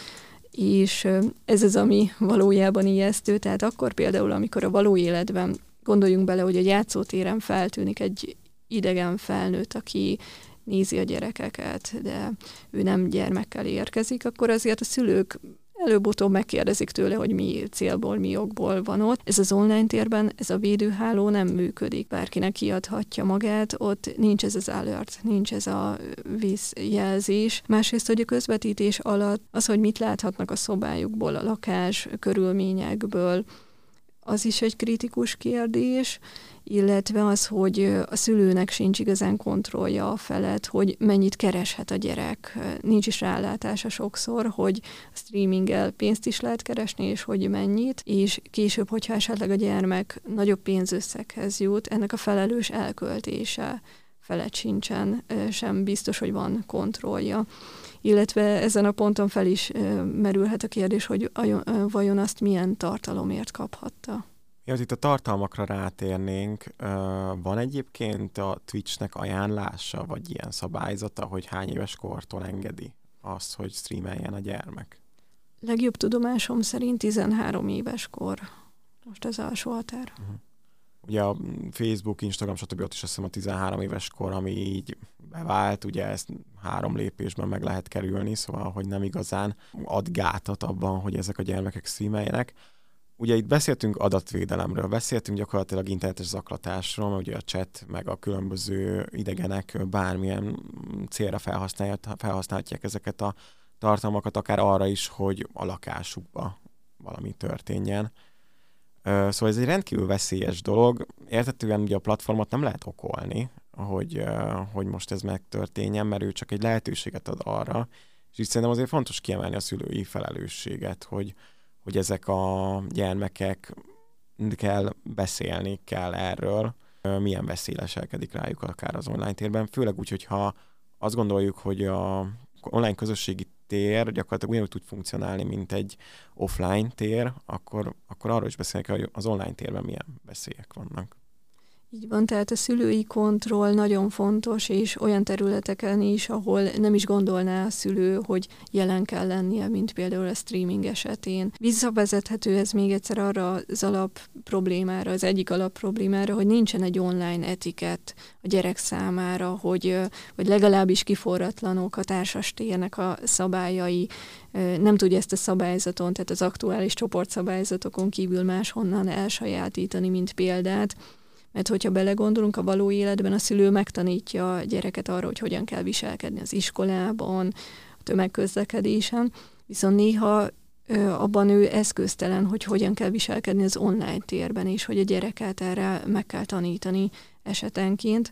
és ez az, ami valójában ijesztő. Tehát akkor például, amikor a való életben gondoljunk bele, hogy a játszótéren feltűnik egy idegen felnőtt, aki nézi a gyerekeket, de ő nem gyermekkel érkezik, akkor azért a szülők előbb-utóbb megkérdezik tőle, hogy mi célból, mi okból van ott. Ez az online térben, ez a védőháló nem működik. Bárkinek kiadhatja magát, ott nincs ez az alert, nincs ez a vízjelzés. Másrészt, hogy a közvetítés alatt az, hogy mit láthatnak a szobájukból, a lakás körülményekből, az is egy kritikus kérdés, illetve az, hogy a szülőnek sincs igazán kontrollja a felett, hogy mennyit kereshet a gyerek. Nincs is rálátása sokszor, hogy a streaminggel pénzt is lehet keresni, és hogy mennyit, és később, hogyha esetleg a gyermek nagyobb pénzösszeghez jut, ennek a felelős elköltése felett sincsen, sem biztos, hogy van kontrollja. Illetve ezen a ponton fel is merülhet a kérdés, hogy vajon azt milyen tartalomért kaphatta. Ja, itt a tartalmakra rátérnénk. Van egyébként a Twitchnek ajánlása, vagy ilyen szabályzata, hogy hány éves kortól engedi azt, hogy streameljen a gyermek? Legjobb tudomásom szerint tizenhárom éves kor. Most ez alsó határ. Uh-huh. Ugye a Facebook, Instagram, stb. Ott is azt hiszem a tizenhárom éves kor, ami így bevált, ugye ezt három lépésben meg lehet kerülni, szóval, hogy nem igazán ad gátat abban, hogy ezek a gyermekek streameljenek. Ugye itt beszéltünk adatvédelemről, beszéltünk gyakorlatilag internetes zaklatásról, mert ugye a chat, meg a különböző idegenek bármilyen célra felhasználhatják ezeket a tartalmakat, akár arra is, hogy a lakásukba valami történjen. Szóval ez egy rendkívül veszélyes dolog. Értetően ugye a platformot nem lehet okolni, hogy, hogy most ez megtörténjen, mert ő csak egy lehetőséget ad arra, és így szerintem azért fontos kiemelni a szülői felelősséget, hogy, hogy ezek a gyermekek kell beszélni kell erről, milyen veszély leselkedik rájuk akár az online térben, főleg úgy, hogyha azt gondoljuk, hogy a online közösségi tér gyakorlatilag ugyanúgy tud funkcionálni, mint egy offline tér, akkor, akkor arról is beszélni kell, hogy az online térben milyen veszélyek vannak. Így van, tehát a szülői kontroll nagyon fontos, és olyan területeken is, ahol nem is gondolná a szülő, hogy jelen kell lennie, mint például a streaming esetén. Visszavezethető ez még egyszer arra az alap problémára, az egyik alap problémára, hogy nincsen egy online etikett a gyerek számára, hogy, hogy legalábbis kiforratlanok a társastérnek a szabályai, nem tudja ezt a szabályzaton, tehát az aktuális csoportszabályzatokon kívül máshonnan elsajátítani, mint példát. Mert hogyha belegondolunk, a való életben a szülő megtanítja a gyereket arra, hogy hogyan kell viselkedni az iskolában, a tömegközlekedésen, viszont néha ö, abban ő eszköztelen, hogy hogyan kell viselkedni az online térben, és hogy a gyereket erre meg kell tanítani esetenként.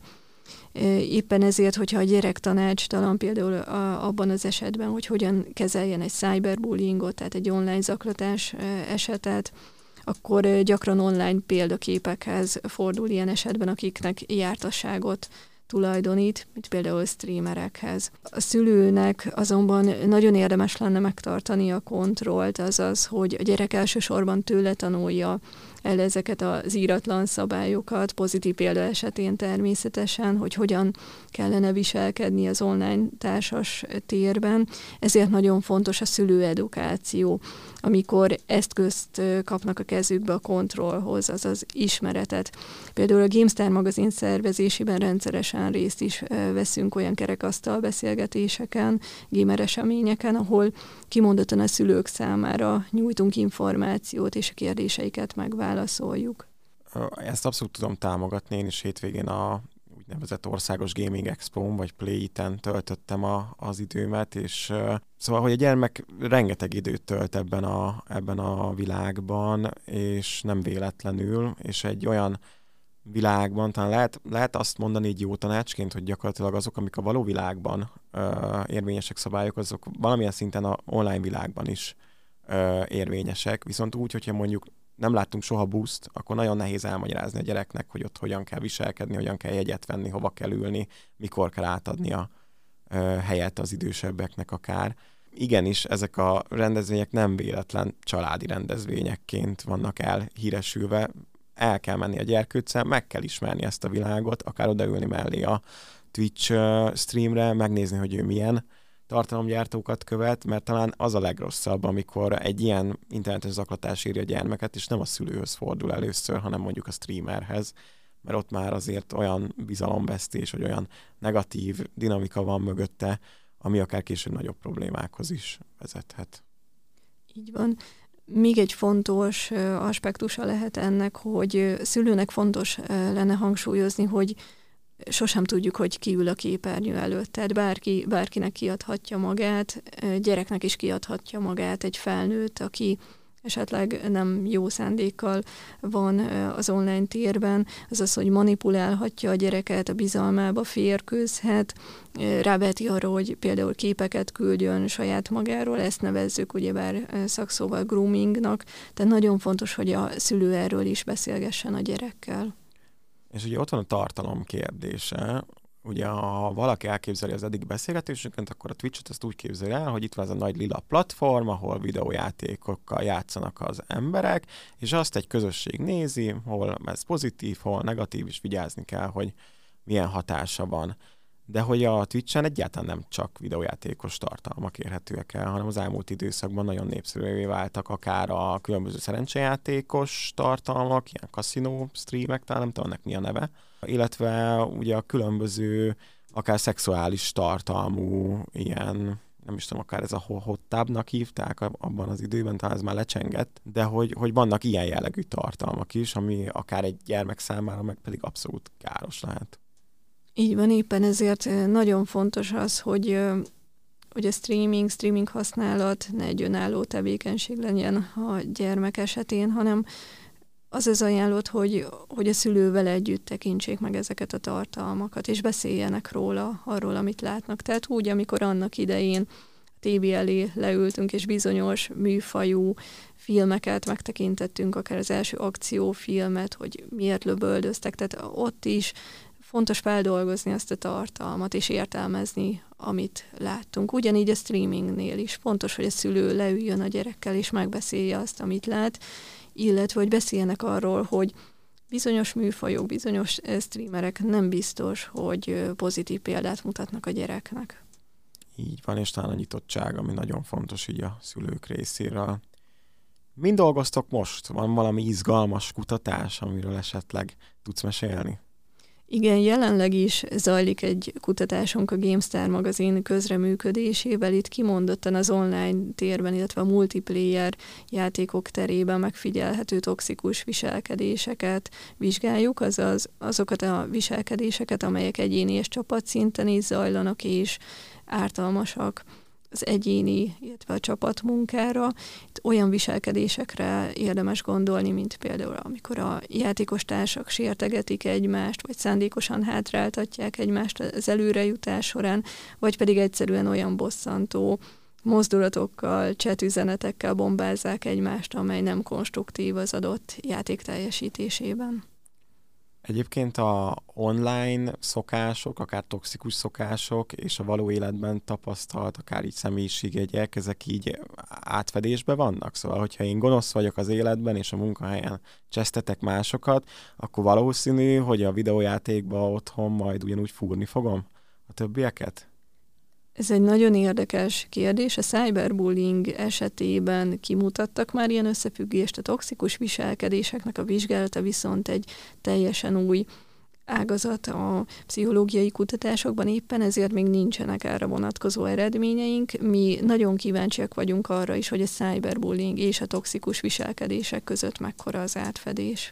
Éppen ezért, hogyha a gyerek tanácstalan például a, abban az esetben, hogy hogyan kezeljen egy cyberbullyingot, tehát egy online zaklatás esetet, akkor gyakran online példaképekhez fordul ilyen esetben, akiknek jártasságot tulajdonít, mint például streamerekhez. A szülőnek azonban nagyon érdemes lenne megtartani a kontrollt, azaz, hogy a gyerek elsősorban tőle tanulja el ezeket az íratlan szabályokat, pozitív példa esetén természetesen, hogy hogyan kellene viselkedni az online társas térben. Ezért nagyon fontos a szülőedukáció, amikor eszközt kapnak a kezükbe a kontrollhoz, azaz ismeretet. Például a GameStar magazin szervezésében rendszeresen részt is veszünk olyan kerekasztal beszélgetéseken, gamer eseményeken, ahol kimondottan a szülők számára nyújtunk információt, és a kérdéseiket megválaszoljuk. Ezt abszolút tudom támogatni, én is hétvégén a úgynevezett országos gaming expón, vagy Play-It-en töltöttem a, az időmet, és uh, szóval, hogy a gyermek rengeteg időt tölt ebben a, ebben a világban, és nem véletlenül, és egy olyan világban, talán lehet, lehet azt mondani így jó tanácsként, hogy gyakorlatilag azok, amik a való világban uh, érvényesek szabályok, azok valamilyen szinten a online világban is uh, érvényesek, viszont úgy, hogyha mondjuk nem láttunk soha buszt, akkor nagyon nehéz elmagyarázni a gyereknek, hogy ott hogyan kell viselkedni, hogyan kell jegyet venni, hova kell ülni, mikor kell átadni a ö, helyet az idősebbeknek akár. Igenis, ezek a rendezvények nem véletlen családi rendezvényekként vannak elhíresülve. El kell menni a gyerkőccel, meg kell ismerni ezt a világot, akár odaülni mellé a Twitch streamre, megnézni, hogy ő milyen tartalomgyártókat követ, mert talán az a legrosszabb, amikor egy ilyen internetes zaklatás éri a gyermeket, és nem a szülőhöz fordul először, hanem mondjuk a streamerhez, mert ott már azért olyan bizalomvesztés, vagy olyan negatív dinamika van mögötte, ami akár később nagyobb problémákhoz is vezethet. Így van. Még egy fontos aspektusa lehet ennek, hogy szülőnek fontos lenne hangsúlyozni, hogy sosem tudjuk, hogy ki ül a képernyő előtt. Tehát bárki, bárkinek kiadhatja magát, gyereknek is kiadhatja magát egy felnőtt, aki esetleg nem jó szándékkal van az online térben, azaz, hogy manipulálhatja a gyereket, a bizalmába férkőzhet, ráveti arra, hogy például képeket küldjön saját magáról, ezt nevezzük ugyebár szakszóval groomingnak, tehát nagyon fontos, hogy a szülő erről is beszélgessen a gyerekkel. És ugye ott van a tartalom kérdése. Ugye, ha valaki elképzeli az eddig beszélgetésünket, akkor a Twitch-et azt úgy képzeli el, hogy itt van ez a nagy lila platform, ahol videójátékokkal játszanak az emberek, és azt egy közösség nézi, hol ez pozitív, hol negatív, és vigyázni kell, hogy milyen hatása van. De hogy a Twitch-en egyáltalán nem csak videójátékos tartalmak érhetőek el, hanem az elmúlt időszakban nagyon népszerűvé váltak akár a különböző szerencsejátékos tartalmak, ilyen kaszinó streamek, talán nem tudom, ennek mi a neve, illetve ugye a különböző akár szexuális tartalmú ilyen, nem is tudom, akár ez a hot tubnak hívták abban az időben, talán ez már lecsengett, de hogy, hogy vannak ilyen jellegű tartalmak is, ami akár egy gyermek számára meg pedig abszolút káros lehet. Így van, éppen ezért nagyon fontos az, hogy, hogy a streaming, streaming használat ne egy önálló tevékenység legyen a gyermek esetén, hanem az az ajánlott, hogy, hogy a szülővel együtt tekintsék meg ezeket a tartalmakat, és beszéljenek róla, arról, amit látnak. Tehát úgy, amikor annak idején tévé elé leültünk, és bizonyos műfajú filmeket megtekintettünk, akár az első akciófilmet, hogy miért lövöldöztek, tehát ott is fontos feldolgozni azt a tartalmat, és értelmezni, amit láttunk. Ugyanígy a streamingnél is fontos, hogy a szülő leüljön a gyerekkel, és megbeszélje azt, amit lát, illetve, hogy beszéljenek arról, hogy bizonyos műfajok, bizonyos streamerek nem biztos, hogy pozitív példát mutatnak a gyereknek. Így van, és talán a nyitottság, ami nagyon fontos így a szülők részéről. Mind dolgoztok most? Van valami izgalmas kutatás, amiről esetleg tudsz mesélni? Igen, jelenleg is zajlik egy kutatásunk a GameStar magazin közreműködésével. Itt kimondottan az online térben, illetve a multiplayer játékok terében megfigyelhető toxikus viselkedéseket vizsgáljuk, azaz azokat a viselkedéseket, amelyek egyéni és csapatszinten is zajlanak, és ártalmasak az egyéni, illetve a csapatmunkára. Itt olyan viselkedésekre érdemes gondolni, mint például amikor a játékos társak sértegetik egymást, vagy szándékosan hátráltatják egymást az előrejutás során, vagy pedig egyszerűen olyan bosszantó mozdulatokkal, chat üzenetekkel bombázzák egymást, amely nem konstruktív az adott játék teljesítésében. Egyébként a online szokások, akár toxikus szokások, és a való életben tapasztalt, akár így személyiségjegyek, ezek így átfedésben vannak. Szóval, hogyha én gonosz vagyok az életben, és a munkahelyen csesztetek másokat, akkor valószínű, hogy a videójátékban otthon majd ugyanúgy fúrni fogom a többieket? Ez egy nagyon érdekes kérdés. A cyberbullying esetében kimutattak már ilyen összefüggést, a toxikus viselkedéseknek a vizsgálata viszont egy teljesen új ágazat a pszichológiai kutatásokban, éppen ezért még nincsenek erre vonatkozó eredményeink. Mi nagyon kíváncsiak vagyunk arra is, hogy a cyberbullying és a toxikus viselkedések között mekkora az átfedés.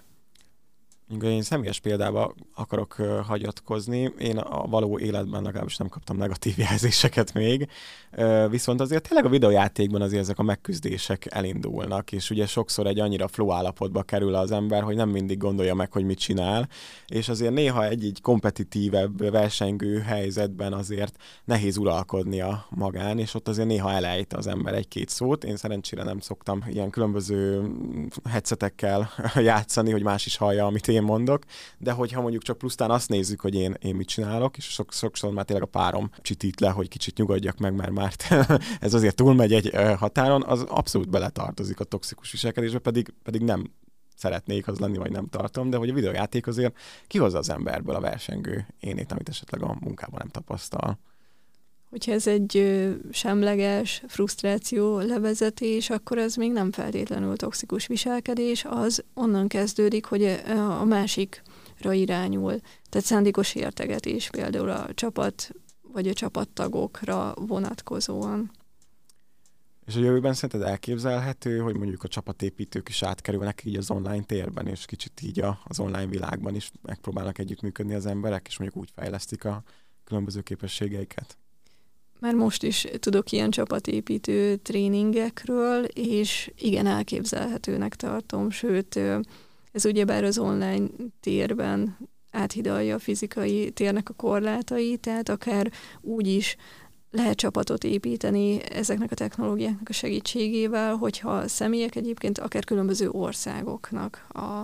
Én személyes példába akarok uh, hagyatkozni. Én a való életben legalábbis nem kaptam negatív jelzéseket még, uh, viszont azért tényleg a videójátékban azért ezek a megküzdések elindulnak, és ugye sokszor egy annyira flow állapotba kerül az ember, hogy nem mindig gondolja meg, hogy mit csinál, és azért néha egy-egy kompetitívebb, versengő helyzetben azért nehéz uralkodnia magán, és ott azért néha elejt az ember egy-két szót. Én szerencsére nem szoktam ilyen különböző headsetekkel játszani, hogy más is hallja, amit én mondok, de hogyha mondjuk csak plusztán azt nézzük, hogy én, én mit csinálok, és sok, sokszor már tényleg a párom csitít le, hogy kicsit nyugodjak meg, mert már ez azért túlmegy egy határon, az abszolút beletartozik a toxikus viselkedésbe, pedig, pedig nem szeretnék az lenni, vagy nem tartom, de hogy a videójáték azért kihozza az emberből a versengő énét, amit esetleg a munkában nem tapasztal. Hogyha ez egy semleges frusztráció levezetés, akkor ez még nem feltétlenül toxikus viselkedés, az onnan kezdődik, hogy a másikra irányul. Tehát szándékos értegetés például a csapat vagy a csapattagokra vonatkozóan. És a jövőben szerinted elképzelhető, hogy mondjuk a csapatépítők is átkerülnek így az online térben, és kicsit így az online világban is megpróbálnak együttműködni az emberek, és mondjuk úgy fejlesztik a különböző képességeiket? Már most is tudok ilyen csapatépítő tréningekről, és igen, elképzelhetőnek tartom, sőt, ez ugyebár az online térben áthidalja a fizikai térnek a korlátai, tehát akár úgy is lehet csapatot építeni ezeknek a technológiáknak a segítségével, hogyha személyek egyébként akár különböző országoknak a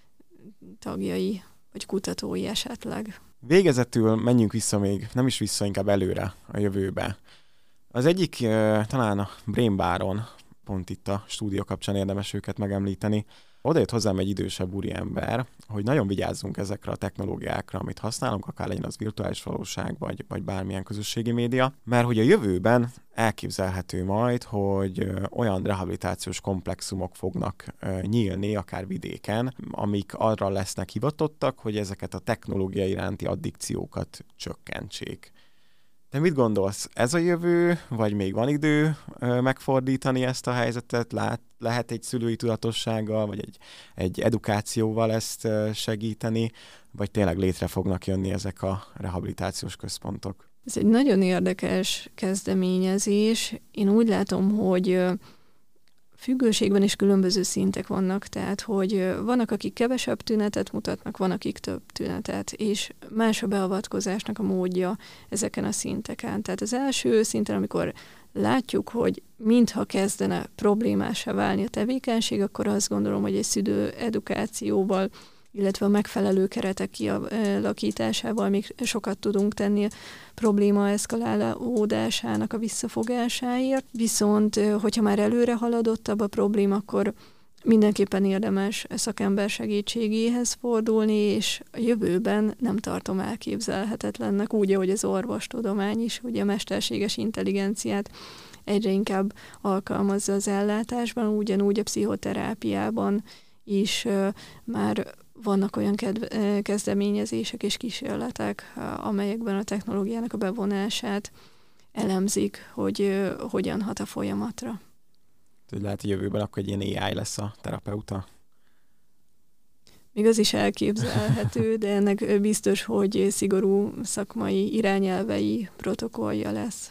tagjai vagy kutatói esetleg. Végezetül menjünk vissza még, nem is vissza, inkább előre a jövőbe. Az egyik talán a Brain Baron, pont itt a stúdió kapcsán érdemes őket megemlíteni. Oda jött hozzám egy idősebb úriember, hogy nagyon vigyázzunk ezekre a technológiákra, amit használunk, akár legyen az virtuális valóság, vagy, vagy bármilyen közösségi média, mert hogy a jövőben elképzelhető majd, hogy olyan rehabilitációs komplexumok fognak nyílni, akár vidéken, amik arra lesznek hivatottak, hogy ezeket a technológia iránti addikciókat csökkentsék. Te mit gondolsz, ez a jövő, vagy még van idő megfordítani ezt a helyzetet? Lát, lehet egy szülői tudatossággal, vagy egy, egy edukációval ezt segíteni, vagy tényleg létre fognak jönni ezek a rehabilitációs központok? Ez egy nagyon érdekes kezdeményezés. Én úgy látom, hogy függőségben is különböző szintek vannak, tehát hogy vannak, akik kevesebb tünetet mutatnak, van, akik több tünetet, és más a beavatkozásnak a módja ezeken a szinteken. Tehát az első szinten, amikor látjuk, hogy mintha kezdene problémásá válni a tevékenység, akkor azt gondolom, hogy egy szülő edukációval, illetve a megfelelő keretek kialakításával még sokat tudunk tenni a probléma eszkalálódásának a visszafogásáért. Viszont, hogyha már előre haladottabb a probléma, akkor mindenképpen érdemes szakember segítségéhez fordulni, és a jövőben nem tartom elképzelhetetlennek, úgy, ahogy az orvostudomány is, ugye a mesterséges intelligenciát egyre inkább alkalmazza az ellátásban, ugyanúgy a pszichoterápiában is már vannak olyan kedve, kezdeményezések és kísérletek, amelyekben a technológiának a bevonását elemzik, hogy hogyan hat a folyamatra. Tehát lehet, hogy jövőben akkor egy ilyen á i lesz a terapeuta? Még az is elképzelhető, de ennek biztos, hogy szigorú szakmai irányelvei, protokollja lesz.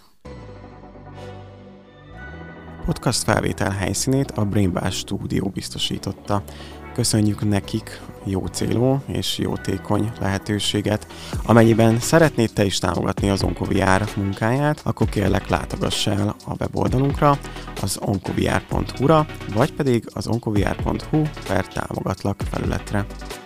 Podcast felvétel helyszínét a Brainbash Studio biztosította. Köszönjük nekik jó célú és jótékony lehetőséget. Amennyiben szeretnéd te is támogatni az OncoVR munkáját, akkor kérlek látogass el a weboldalunkra, az onkovr pont hu-ra, vagy pedig az onkovr pont hu per támogatlak felületre.